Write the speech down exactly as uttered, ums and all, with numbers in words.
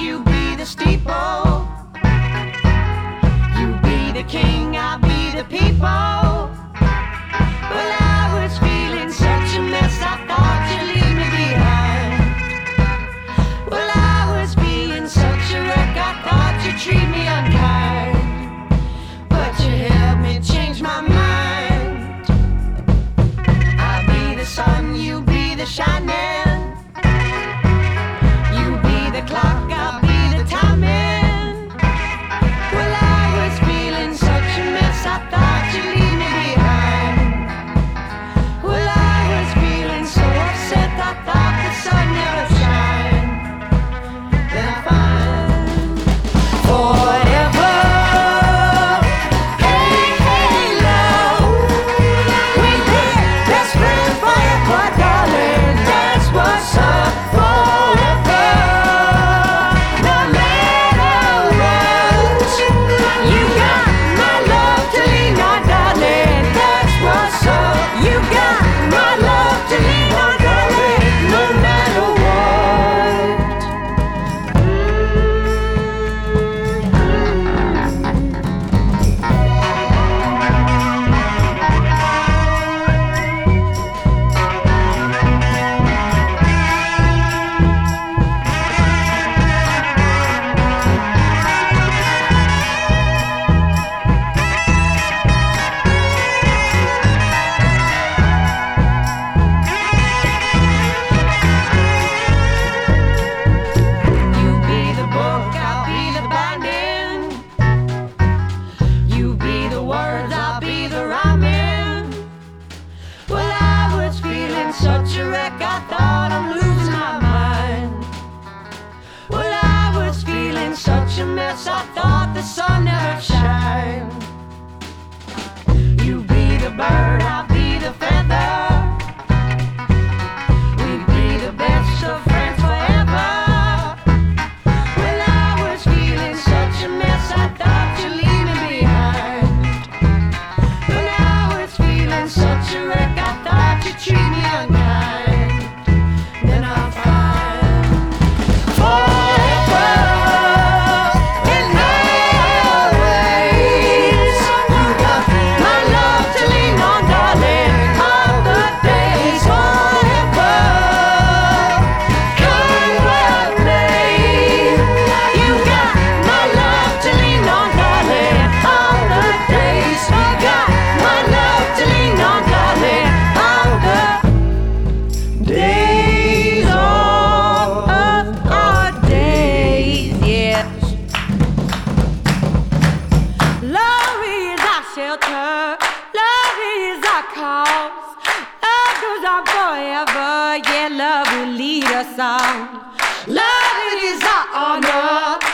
you be the steeple. You be the king, I'll be the people. Well, I was feeling such a mess, I thought you'd leave me behind. Well, I was feeling such a wreck, I thought you'd treat me unkind. But you helped me change my mind. I'll be the sun, you be the shining. You be the clock, I'll be the timing. Well, I was feeling such a mess, I thought you'd leave me behind. Well, I was feeling so upset, I thought the sun never shine. Then I find forever. Hey, hey, love, we were best friends forever, darling. That's what's up. Forever, no matter what, you got my love to lean on, darling. That's what's up. You got my love to lean on, darling, no matter what. You be the book, I'll be the binding. You be the words, I'll be the rhyming. Well, I was feeling such a wreck, I thought I'm losing my mind. Well, I was feeling such a mess, I thought the sun never shine. You be the bird, I'll be the feather. We'd be the best of friends forever. Well, I was feeling such a mess, I thought you'd leave me behind. When I was feeling such a wreck, I thought you'd treat me unkind. Then I'll find forever in always. You got my love to lean on, darling, all the days. Forever, come what may. You got my love to lean on, darling, all the days. You got my love to lean on, darling, all the days of our days. Yes, love is our shelter, love is our cause. Love goes on forever, yeah, love will lead us on. Love is our honor.